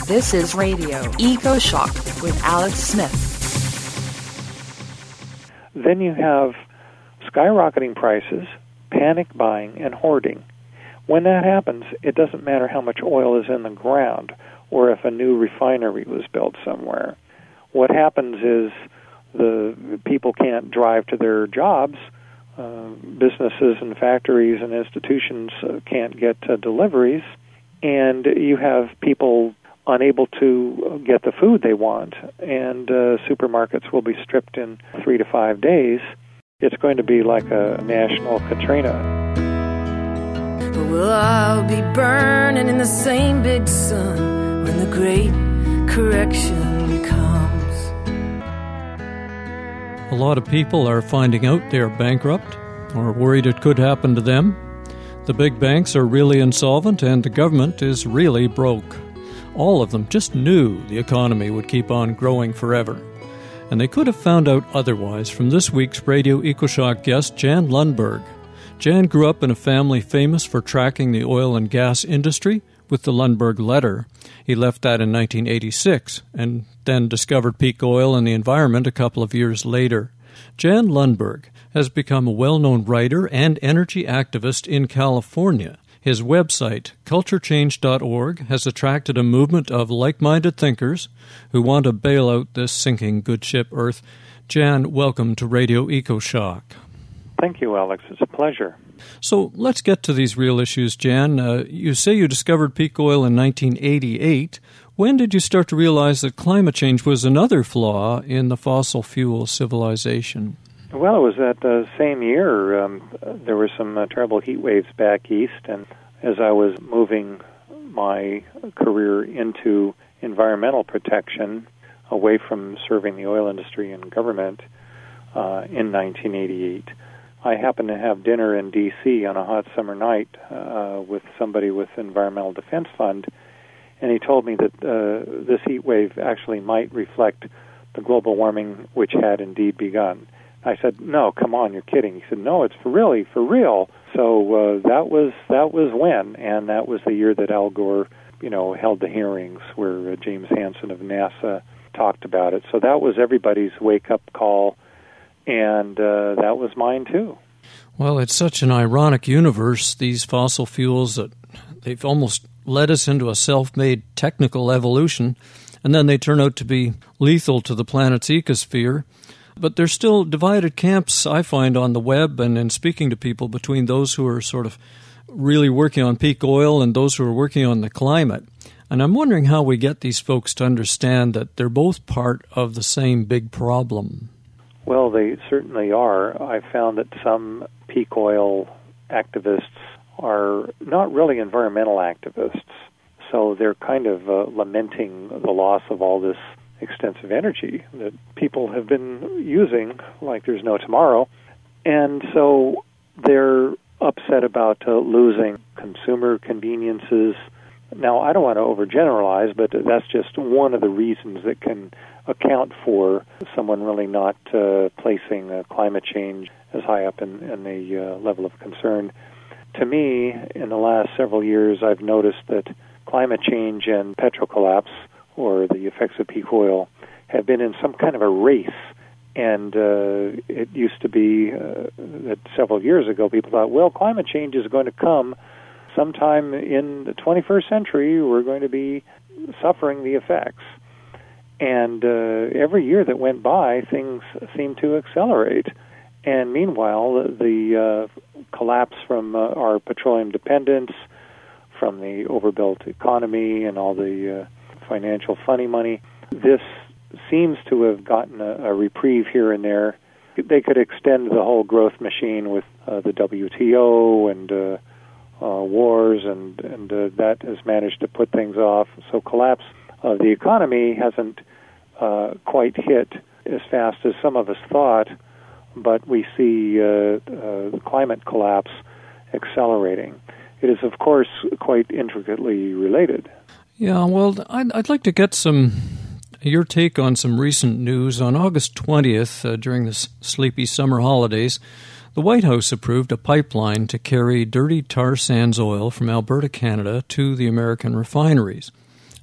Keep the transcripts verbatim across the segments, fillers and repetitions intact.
This is Radio EcoShock with Alex Smith. Then you have skyrocketing prices, panic buying, and hoarding. When that happens, it doesn't matter how much oil is in the ground or if a new refinery was built somewhere. What happens is the people can't drive to their jobs. Uh, businesses and factories and institutions uh, can't get uh, deliveries, and you have people unable to get the food they want, and uh, supermarkets will be stripped in three to five days. It's going to be like a national Katrina. Well, I'll be burning in the same big sun when the great correction comes. A lot of people are finding out they're bankrupt or worried it could happen to them. The big banks are really insolvent and the government is really broke. All of them just knew the economy would keep on growing forever. And they could have found out otherwise from this week's Radio EcoShock guest, Jan Lundberg. Jan grew up in a family famous for tracking the oil and gas industry with the Lundberg Letter. He left that in nineteen eighty-six and then discovered peak oil and the environment a couple of years later. Jan Lundberg has become a well-known writer and energy activist in California. His website, culture change dot org, has attracted a movement of like-minded thinkers who want to bail out this sinking good ship Earth. Jan, welcome to Radio EcoShock. Thank you, Alex. It's a pleasure. So let's get to these real issues, Jan. Uh, you say you discovered peak oil in nineteen eighty-eight. When did you start to realize that climate change was another flaw in the fossil fuel civilization? Well, it was that uh, same year. Um, there were some uh, terrible heat waves back east, and as I was moving my career into environmental protection, away from serving the oil industry and government uh, in nineteen eighty-eight, I happened to have dinner in D C on a hot summer night uh, with somebody with Environmental Defense Fund, and he told me that uh, this heat wave actually might reflect the global warming which had indeed begun. I said, "No, come on, you're kidding." He said, "No, it's for really, for real." So uh, that was that was when, and that was the year that Al Gore, you know, held the hearings where uh, James Hansen of NASA talked about it. So that was everybody's wake-up call. And uh, that was mine, too. Well, it's such an ironic universe, these fossil fuels, that they've almost led us into a self-made technical evolution, and then they turn out to be lethal to the planet's ecosphere. But there's still divided camps, I find, on the web and in speaking to people between those who are sort of really working on peak oil and those who are working on the climate. And I'm wondering how we get these folks to understand that they're both part of the same big problem. Well, they certainly are. I found that some peak oil activists are not really environmental activists, so they're kind of uh, lamenting the loss of all this extensive energy that people have been using like there's no tomorrow. And so they're upset about uh, losing consumer conveniences. Now, I don't want to overgeneralize, but that's just one of the reasons that can account for someone really not uh, placing uh, climate change as high up in, in the uh, level of concern. To me, in the last several years, I've noticed that climate change and petrocollapse, or the effects of peak oil, have been in some kind of a race. And uh, it used to be uh, that several years ago, people thought, well, climate change is going to come sometime in the twenty-first century. We're going to be suffering the effects. And uh, every year that went by, things seemed to accelerate. And meanwhile, the uh, collapse from uh, our petroleum dependence, from the overbuilt economy and all the uh, financial funny money, this seems to have gotten a, a reprieve here and there. They could extend the whole growth machine with uh, the W T O and uh, uh, wars, and, and uh, that has managed to put things off. So collapse of the economy hasn't uh, quite hit as fast as some of us thought, but we see uh, uh, climate collapse accelerating. It is, of course, quite intricately related. Yeah, well, I'd, I'd like to get some your take on some recent news. On August twentieth, uh, during the s- sleepy summer holidays, the White House approved a pipeline to carry dirty tar sands oil from Alberta, Canada, to the American refineries.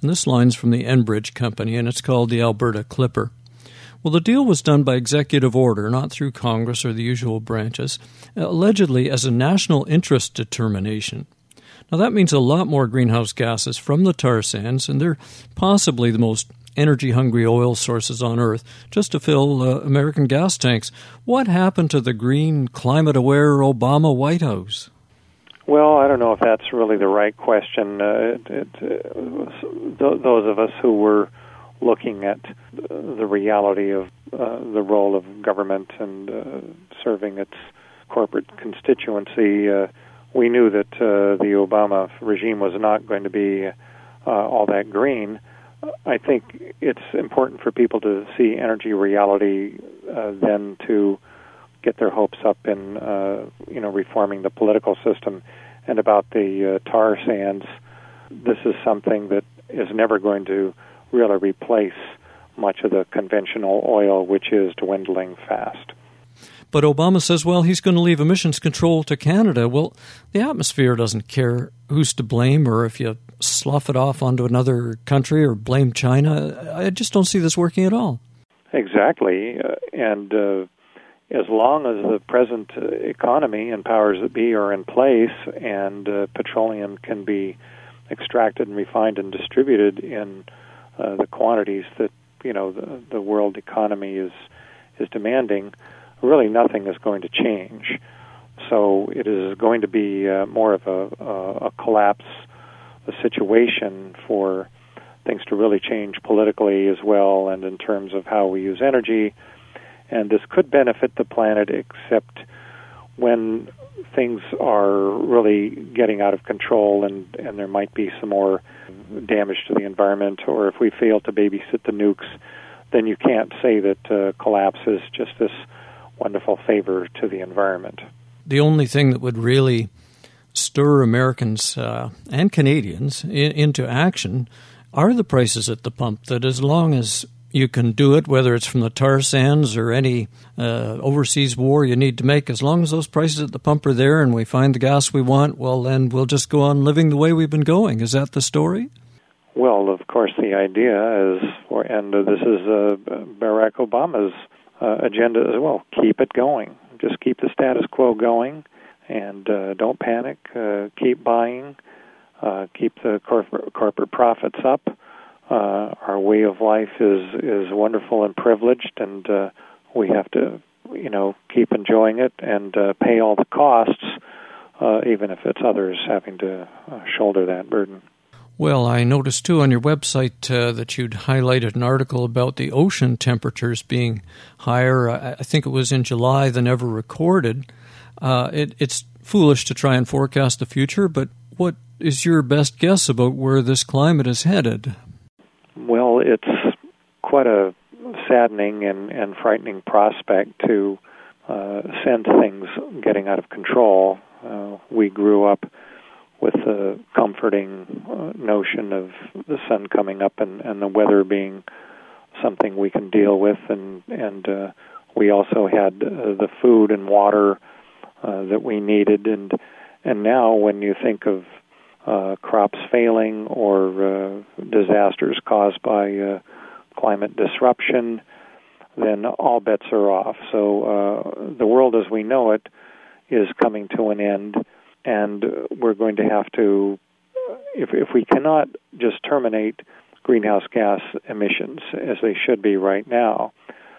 And this line's from the Enbridge Company, and it's called the Alberta Clipper. Well, the deal was done by executive order, not through Congress or the usual branches, allegedly as a national interest determination. Now, that means a lot more greenhouse gases from the tar sands, and they're possibly the most energy-hungry oil sources on Earth, just to fill uh, American gas tanks. What happened to the green, climate-aware Obama White House? Well, I don't know if that's really the right question. Uh, it, it, uh, th- those of us who were looking at the reality of uh, the role of government and uh, serving its corporate constituency, uh, we knew that uh, the Obama regime was not going to be uh, all that green. I think it's important for people to see energy reality uh, than to get their hopes up in, uh, you know, reforming the political system. And about the uh, tar sands, this is something that is never going to really replace much of the conventional oil, which is dwindling fast. But Obama says, well, he's going to leave emissions control to Canada. Well, the atmosphere doesn't care who's to blame or if you slough it off onto another country or blame China. I just don't see this working at all. Exactly. Uh, and uh, as long as the present uh, economy and powers that be are in place and uh, petroleum can be extracted and refined and distributed in uh, the quantities that, you know, the, the world economy is is demanding, really nothing is going to change. So it is going to be uh, more of a, a, a collapse, a situation for things to really change politically as well and in terms of how we use energy. And this could benefit the planet, except when things are really getting out of control and, and there might be some more damage to the environment, or if we fail to babysit the nukes, then you can't say that uh, collapse is just this wonderful favor to the environment. The only thing that would really stir Americans uh, and Canadians in, into action are the prices at the pump, that as long as you can do it, whether it's from the tar sands or any uh, overseas war you need to make, as long as those prices at the pump are there and we find the gas we want, well, then we'll just go on living the way we've been going. Is that the story? Well, of course, the idea is, for, and uh, this is uh, Barack Obama's uh, agenda as well, keep it going. Just keep the status quo going and uh, don't panic. Uh, keep buying. Uh, keep the corporate, corporate profits up. Uh, our way of life is, is wonderful and privileged, and uh, we have to, you know, keep enjoying it and uh, pay all the costs, uh, even if it's others having to uh, shoulder that burden. Well, I noticed, too, on your website uh, that you'd highlighted an article about the ocean temperatures being higher. I, I think it was in July than ever recorded. Uh, it, it's foolish to try and forecast the future, but what is your best guess about where this climate is headed? Well, it's quite a saddening and, and frightening prospect to uh, sense things getting out of control. Uh, we grew up with the comforting uh, notion of the sun coming up and, and the weather being something we can deal with, and, and uh, we also had uh, the food and water uh, that we needed. And, and now when you think of Uh, crops failing or uh, disasters caused by uh, climate disruption, then all bets are off. So uh, the world as we know it is coming to an end, and we're going to have to, if, if we cannot just terminate greenhouse gas emissions as they should be right now,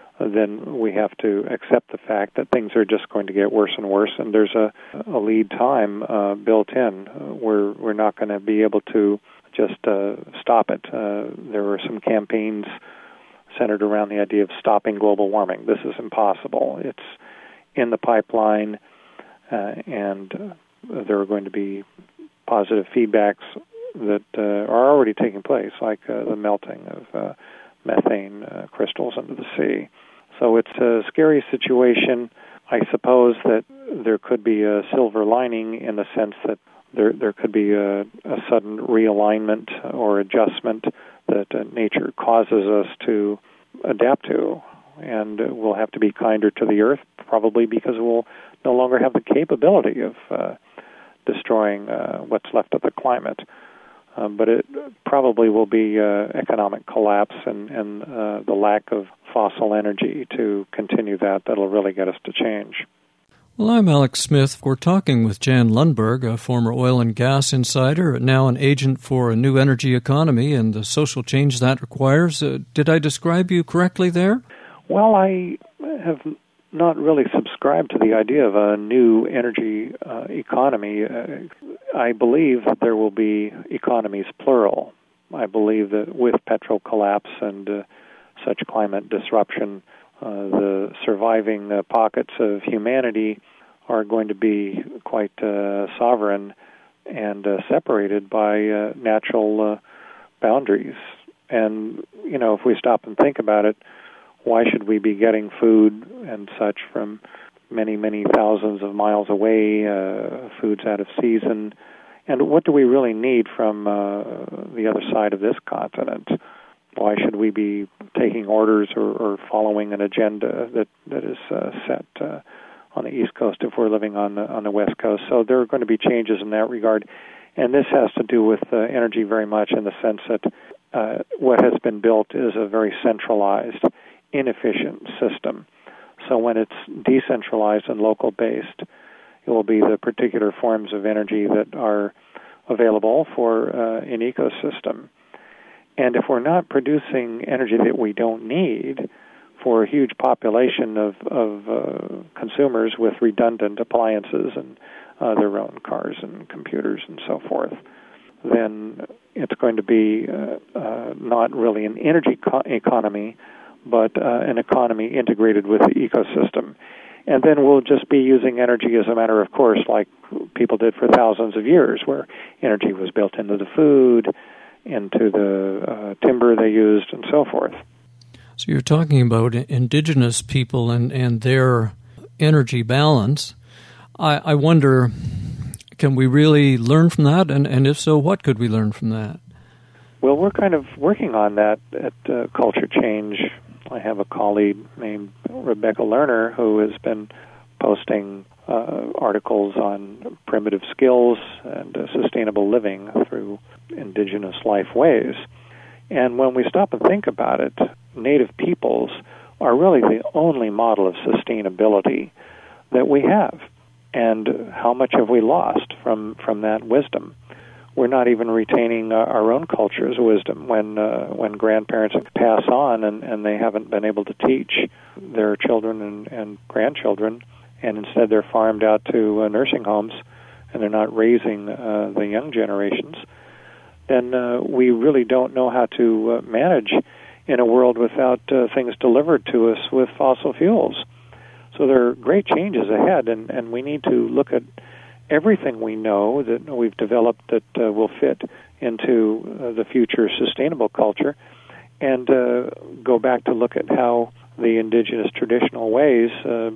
then we have to accept the fact that things are just going to get worse and worse, and there's a, a lead time uh, built in. Uh, we're we're not going to be able to just uh, stop it. Uh, there were some campaigns centered around the idea of stopping global warming. This is impossible. It's in the pipeline, uh, and uh, there are going to be positive feedbacks that uh, are already taking place, like uh, the melting of uh, methane uh, crystals into the sea. So it's a scary situation. I suppose that there could be a silver lining in the sense that there there could be a, a sudden realignment or adjustment that uh, nature causes us to adapt to, and uh, we'll have to be kinder to the earth, probably because we'll no longer have the capability of uh, destroying uh, what's left of the climate. Um, but it probably will be uh, economic collapse and, and uh, the lack of fossil energy to continue that that'll really get us to change. Well, I'm Alex Smith. We're talking with Jan Lundberg, a former oil and gas insider, now an agent for a new energy economy and the social change that requires. Uh, did I describe you correctly there? Well, I have not really subscribed to the idea of a new energy uh, economy. Uh, I believe that there will be economies plural. I believe that with petro collapse and uh, such climate disruption, uh, the surviving uh, pockets of humanity are going to be quite uh, sovereign and uh, separated by uh, natural uh, boundaries. And, you know, if we stop and think about it, why should we be getting food and such from many, many thousands of miles away, uh, foods out of season? And what do we really need from uh, the other side of this continent? Why should we be taking orders or, or following an agenda that, that is uh, set uh, on the East Coast if we're living on the, on the West Coast? So there are going to be changes in that regard. And this has to do with uh, energy very much in the sense that uh, what has been built is a very centralized, inefficient system. So when it's decentralized and local-based, it will be the particular forms of energy that are available for uh, an ecosystem. And if we're not producing energy that we don't need for a huge population of, of uh, consumers with redundant appliances and uh, their own cars and computers and so forth, then it's going to be uh, uh, not really an energy co- economy, but uh, an economy integrated with the ecosystem. And then we'll just be using energy as a matter of course, like people did for thousands of years, where energy was built into the food, into the uh, timber they used, and so forth. So you're talking about indigenous people and, and their energy balance. I, I wonder, can we really learn from that? And, and if so, what could we learn from that? Well, we're kind of working on that at uh, Culture Change. I have a colleague named Rebecca Lerner who has been posting uh, articles on primitive skills and uh, sustainable living through indigenous life ways. And when we stop and think about it, Native peoples are really the only model of sustainability that we have. And how much have we lost from, from that wisdom? We're not even retaining uh, our own culture's wisdom when uh, when grandparents pass on and, and they haven't been able to teach their children and, and grandchildren, and instead they're farmed out to uh, nursing homes and they're not raising uh, the young generations, then uh, we really don't know how to uh, manage in a world without uh, things delivered to us with fossil fuels. So there are great changes ahead, and, and we need to look at everything we know that we've developed that uh, will fit into uh, the future sustainable culture, and uh, go back to look at how the indigenous traditional ways uh,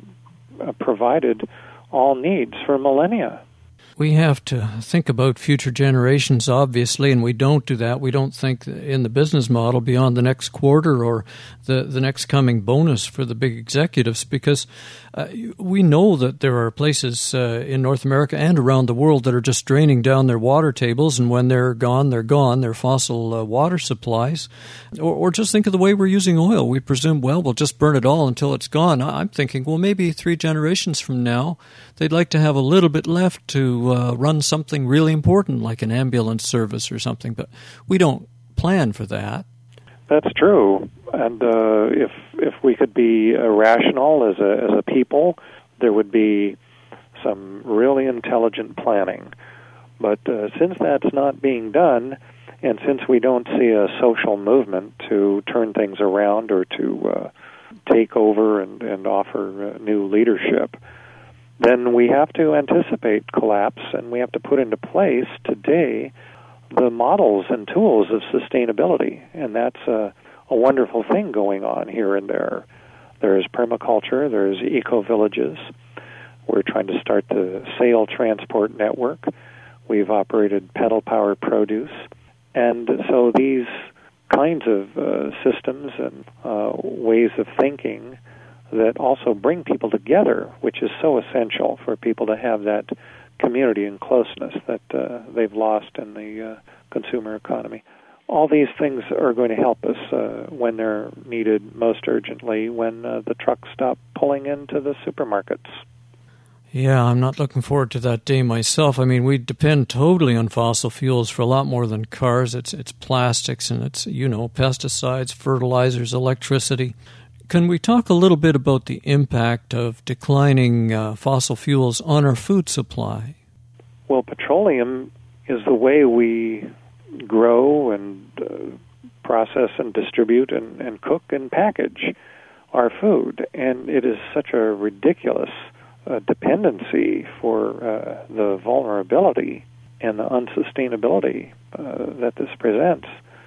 provided all needs for millennia. We have to think about future generations, obviously, and we don't do that. We don't think in the business model beyond the next quarter or the, the next coming bonus for the big executives, because uh, we know that there are places uh, in North America and around the world that are just draining down their water tables, and when they're gone, they're gone, their fossil uh, water supplies. Or, or just think of the way we're using oil. We presume, well, we'll just burn it all until it's gone. I'm thinking, well, maybe three generations from now, they'd like to have a little bit left to uh, run something really important like an ambulance service or something, but we don't plan for that. That's true. And uh, if if we could be uh, rational as a as a people, there would be some really intelligent planning. But uh, since that's not being done, and since we don't see a social movement to turn things around or to uh, take over and, and offer uh, new leadership, then we have to anticipate collapse, and we have to put into place today the models and tools of sustainability. And that's a, a wonderful thing going on here and there. There's permaculture, there's eco-villages. We're trying to start the sail transport network. We've operated pedal-powered produce. And so these kinds of uh, systems and uh, ways of thinking that also bring people together, which is so essential for people to have that community and closeness that uh, they've lost in the uh, consumer economy. All these things are going to help us uh, when they're needed most urgently, when uh, the trucks stop pulling into the supermarkets. Yeah, I'm not looking forward to that day myself. I mean, we depend totally on fossil fuels for a lot more than cars. It's it's plastics and it's, you know, pesticides, fertilizers, electricity. Can we talk a little bit about the impact of declining uh, fossil fuels on our food supply? Well, petroleum is the way we grow and uh, process and distribute and, and cook and package our food. And it is such a ridiculous uh, dependency for uh, the vulnerability and the unsustainability uh, that this presents,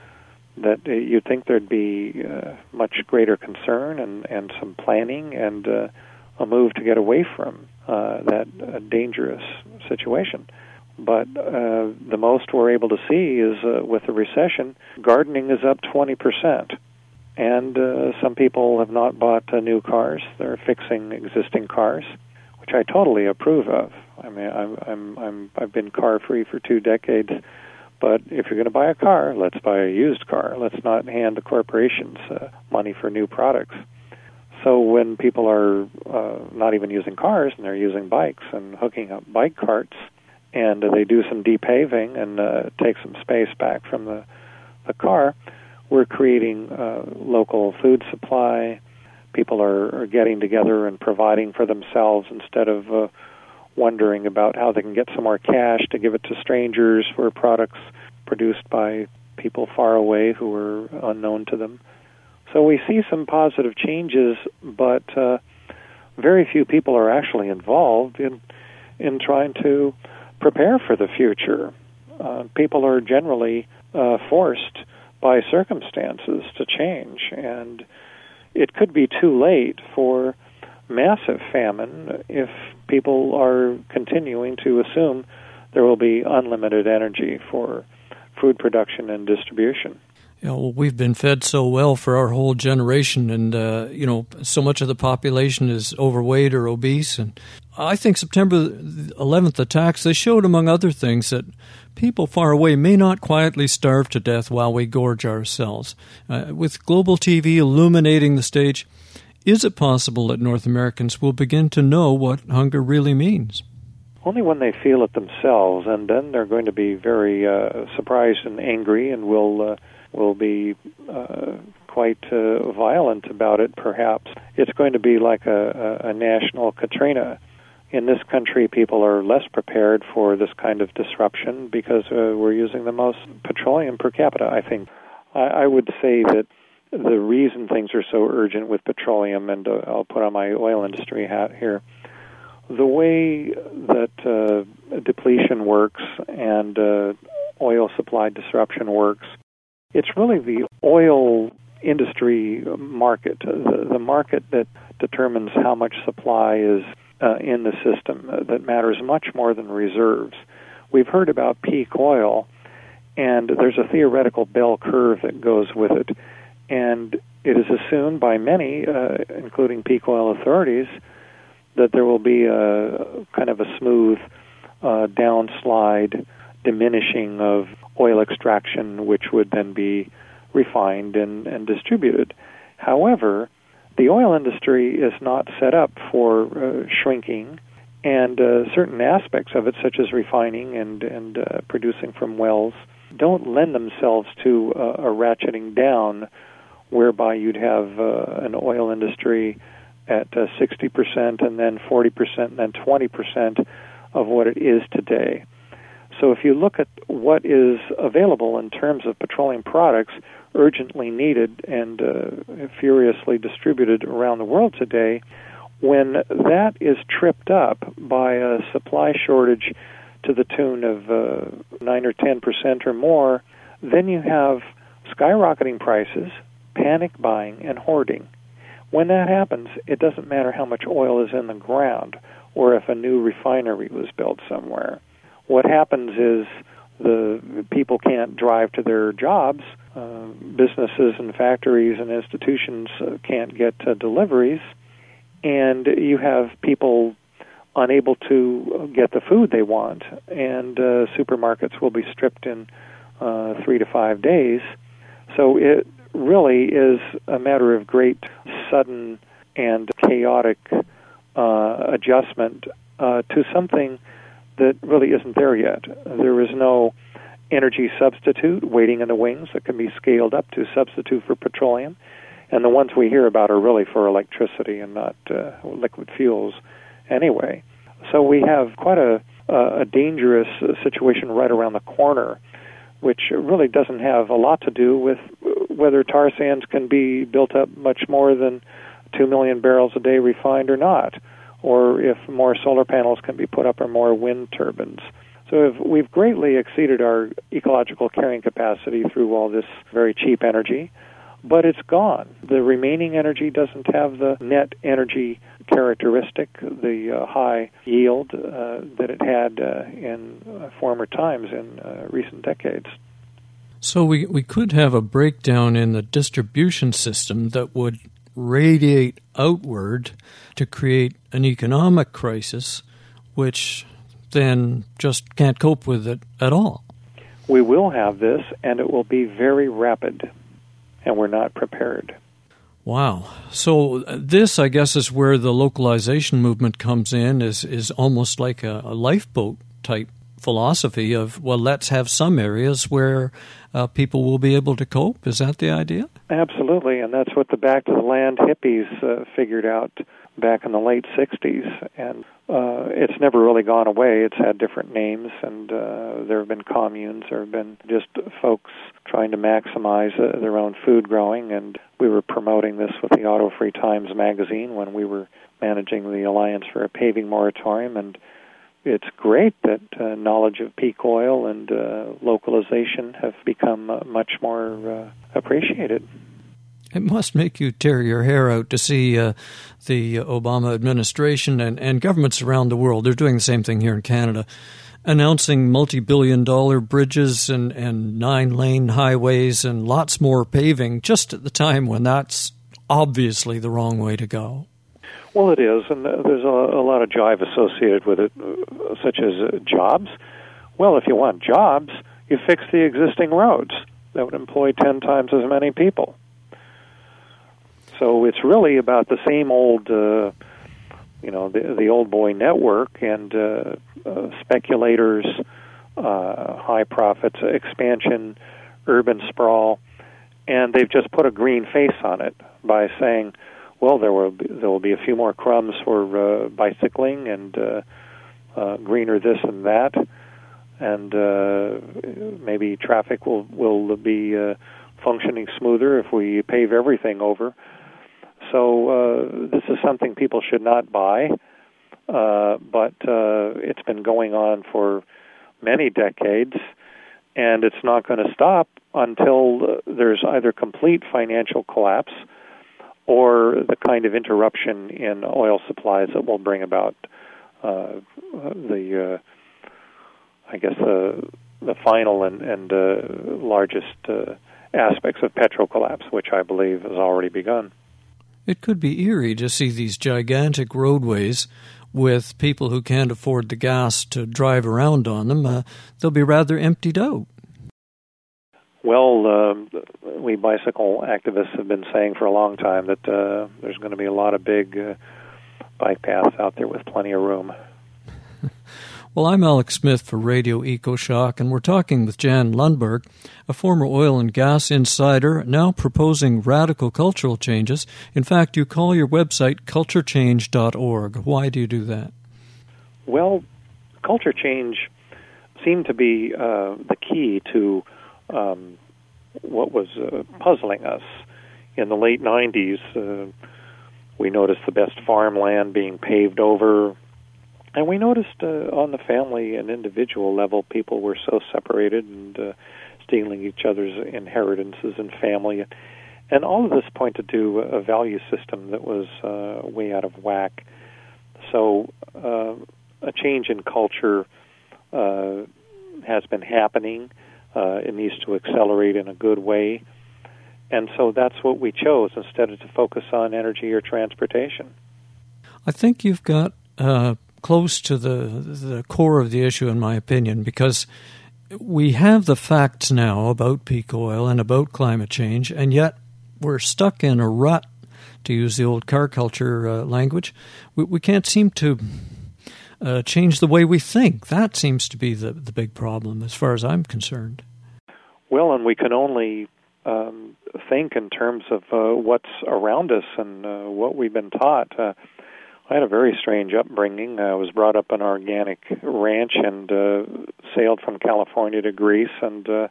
that uh, you'd think there'd be uh, much greater concern and, and some planning and uh, a move to get away from uh, that uh, dangerous situation. But uh, the most we're able to see is uh, with the recession, gardening is up twenty percent. And uh, some people have not bought uh, new cars. They're fixing existing cars, which I totally approve of. I mean, I'm, I'm, I'm, I've been car-free for two decades. But if you're going to buy a car, let's buy a used car. Let's not hand the corporations uh, money for new products. So when people are uh, not even using cars and they're using bikes and hooking up bike carts, and uh, they do some depaving and uh, take some space back from the, the car, we're creating uh, local food supply. People are, are getting together and providing for themselves instead of uh, wondering about how they can get some more cash to give it to strangers for products produced by people far away who are unknown to them. So we see some positive changes, but uh, very few people are actually involved in in trying to prepare for the future. Uh, people are generally uh, forced by circumstances to change, and it could be too late for massive famine if people are continuing to assume there will be unlimited energy for food production and distribution. Yeah, well, we've been fed so well for our whole generation, and uh, you know, so much of the population is overweight or obese. And I think September eleventh attacks, they showed, among other things, that people far away may not quietly starve to death while we gorge ourselves. Uh, with global T V illuminating the stage, is it possible that North Americans will begin to know what hunger really means? Only when they feel it themselves, and then they're going to be very uh, surprised and angry, and will uh, will be uh, quite uh, violent about it, perhaps. It's going to be like a, a, a national Katrina. In this country, people are less prepared for this kind of disruption because uh, we're using the most petroleum per capita, I think. I, I would say that the reason things are so urgent with petroleum, and uh, I'll put on my oil industry hat here, the way that uh, depletion works and uh, oil supply disruption works, it's really the oil industry market, the, the market that determines how much supply is uh, in the system, uh, that matters much more than reserves. We've heard about peak oil, and there's a theoretical bell curve that goes with it, and it is assumed by many, uh, including peak oil authorities, that there will be a kind of a smooth uh, downslide diminishing of oil extraction, which would then be refined and, and distributed. However, the oil industry is not set up for uh, shrinking, and uh, certain aspects of it, such as refining and, and uh, producing from wells, don't lend themselves to uh, a ratcheting down whereby you'd have uh, an oil industry at uh, sixty percent and then forty percent and then twenty percent of what it is today. So if you look at what is available in terms of petroleum products urgently needed and uh, furiously distributed around the world today, when that is tripped up by a supply shortage to the tune of uh, nine or ten percent or more, then you have skyrocketing prices, panic buying, and hoarding. When that happens, it doesn't matter how much oil is in the ground or if a new refinery was built somewhere. What happens is the people can't drive to their jobs. Uh, businesses and factories and institutions uh, can't get uh, deliveries. And you have people unable to get the food they want. And uh, supermarkets will be stripped in uh, three to five days. So it really is a matter of great sudden and chaotic uh, adjustment uh, to something that really isn't there yet. There is no energy substitute waiting in the wings that can be scaled up to substitute for petroleum. And the ones we hear about are really for electricity and not uh, liquid fuels anyway. So we have quite a, a dangerous situation right around the corner, which really doesn't have a lot to do with whether tar sands can be built up much more than two million barrels a day refined or not, or if more solar panels can be put up or more wind turbines. So if we've greatly exceeded our ecological carrying capacity through all this very cheap energy, but it's gone. The remaining energy doesn't have the net energy characteristic, the uh, high yield uh, that it had uh, in uh, former times in uh, recent decades. So we, we could have a breakdown in the distribution system that would radiate outward to create an economic crisis, which then just can't cope with it at all. We will have this, and it will be very rapid, and we're not prepared. Wow. So this, I guess, is where the localization movement comes in, is, is almost like a, a lifeboat type philosophy of, well, let's have some areas where uh, people will be able to cope. Is that the idea? Absolutely, and that's what the Back to the Land hippies uh, figured out back in the late sixties, and uh, it's never really gone away. It's had different names, and uh, there have been communes, there have been just folks trying to maximize uh, their own food growing, and we were promoting this with the Auto Free Times magazine when we were managing the Alliance for a Paving Moratorium, and it's great that uh, knowledge of peak oil and uh, localization have become uh, much more uh, appreciated. It must make you tear your hair out to see uh, the Obama administration and, and governments around the world, they're doing the same thing here in Canada, announcing multi-billion dollar bridges and, and nine-lane highways and lots more paving just at the time when that's obviously the wrong way to go. Well, it is, and there's a, a lot of jive associated with it, uh, such as uh, jobs. Well, if you want jobs, you fix the existing roads. That would employ ten times as many people. So it's really about the same old, uh, you know, the, the old boy network and uh, uh, speculators, uh, high profits, expansion, urban sprawl, and they've just put a green face on it by saying, well, there will be, there will be a few more crumbs for uh, bicycling and uh, uh, greener this and that, and uh, maybe traffic will will be uh, functioning smoother if we pave everything over. So uh, this is something people should not buy, uh, but uh, it's been going on for many decades, and it's not going to stop until there's either complete financial collapse or the kind of interruption in oil supplies that will bring about uh, the, uh, I guess, the the final and, and uh, largest uh, aspects of petro collapse, which I believe has already begun. It could be eerie to see these gigantic roadways with people who can't afford the gas to drive around on them. Uh, they'll be rather emptied out. Well, uh, we bicycle activists have been saying for a long time that uh, there's going to be a lot of big uh, bike paths out there with plenty of room. Well, I'm Alex Smith for Radio EcoShock, and we're talking with Jan Lundberg, a former oil and gas insider, now proposing radical cultural changes. In fact, you call your website culture change dot org. Why do you do that? Well, culture change seemed to be uh, the key to um, what was uh, puzzling us. In the late nineties, uh, we noticed the best farmland being paved over. And we noticed uh, on the family and individual level, people were so separated and uh, stealing each other's inheritances and family. And all of this pointed to a value system that was uh, way out of whack. So uh, a change in culture uh, has been happening. Uh, it needs to accelerate in a good way. And so that's what we chose instead of to focus on energy or transportation. I think you've got Uh close to the the core of the issue, in my opinion, because we have the facts now about peak oil and about climate change, and yet we're stuck in a rut, to use the old car culture uh, language. We, we can't seem to uh, change the way we think. That seems to be the, the big problem as far as I'm concerned. Well, and we can only um, think in terms of uh, what's around us and uh, what we've been taught. Uh, I had a very strange upbringing. I was brought up on an organic ranch and uh, sailed from California to Greece, and uh,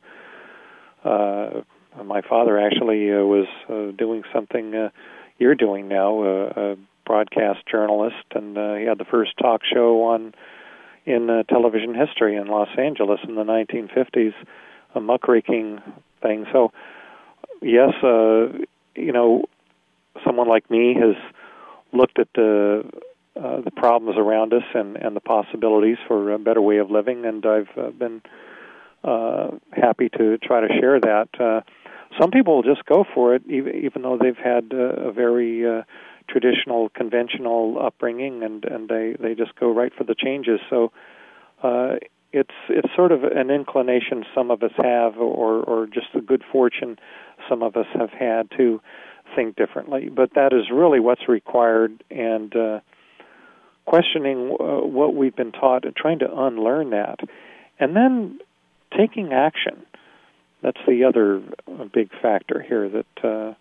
uh, my father actually uh, was uh, doing something uh, you're doing now, uh, a broadcast journalist, and uh, he had the first talk show on in uh, television history in Los Angeles in the nineteen fifties, a muckraking thing. So, yes, uh, you know, someone like me has looked at the uh, the problems around us and, and the possibilities for a better way of living, and I've uh, been uh, happy to try to share that. Uh, some people will just go for it, even, even though they've had uh, a very uh, traditional, conventional upbringing, and, and they, they just go right for the changes. So uh, it's it's sort of an inclination some of us have, or, or just a good fortune some of us have had to think differently. But that is really what's required, and uh, questioning uh, what we've been taught and trying to unlearn that, and then taking action. That's the other big factor here that uh,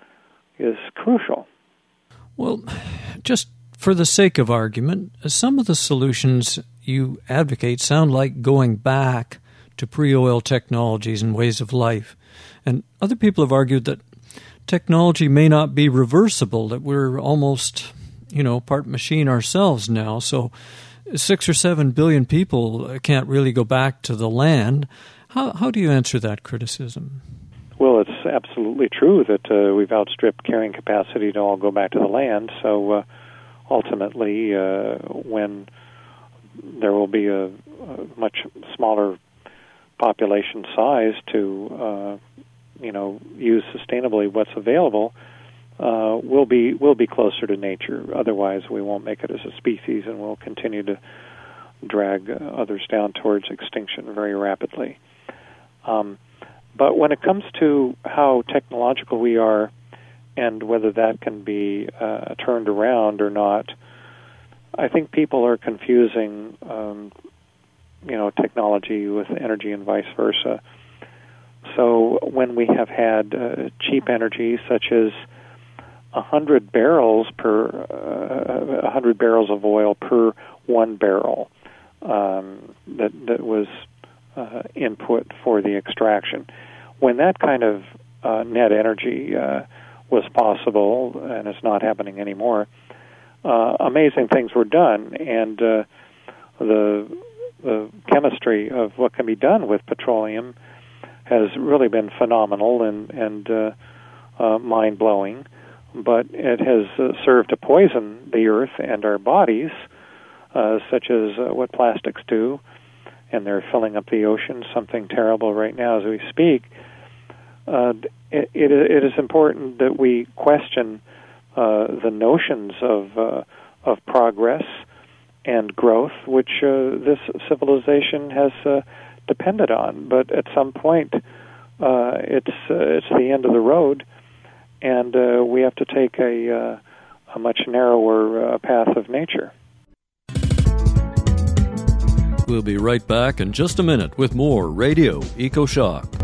is crucial. Well, just for the sake of argument, some of the solutions you advocate sound like going back to pre-oil technologies and ways of life. And other people have argued that technology may not be reversible, that we're almost, you know, part machine ourselves now. So six or seven billion people can't really go back to the land. How how do you answer that criticism? Well, it's absolutely true that uh, we've outstripped carrying capacity to all go back to the land. So uh, ultimately, uh, when there will be a, a much smaller population size to uh, you know, use sustainably what's available, uh, we'll be we'll be closer to nature. Otherwise, we won't make it as a species, and we'll continue to drag uh, others down towards extinction very rapidly. Um, but when it comes to how technological we are, and whether that can be uh, turned around or not, I think people are confusing, um, you know, technology with energy and vice versa. So when we have had uh, cheap energy, such as a hundred barrels per uh, a hundred barrels of oil per one barrel um, that that was uh, input for the extraction, when that kind of uh, net energy uh, was possible, and it's not happening anymore, uh, amazing things were done, and uh, the the chemistry of what can be done with petroleum has really been phenomenal and, and uh, uh, mind-blowing, but it has uh, served to poison the earth and our bodies, uh, such as uh, what plastics do, and they're filling up the ocean, something terrible right now as we speak. Uh, it, it, it is important that we question uh, the notions of, uh, of progress and growth, which uh, this civilization has uh, depended on, but at some point uh, it's uh, it's the end of the road, and uh, we have to take a uh, a much narrower uh, path of nature. We'll be right back in just a minute with more Radio EcoShock.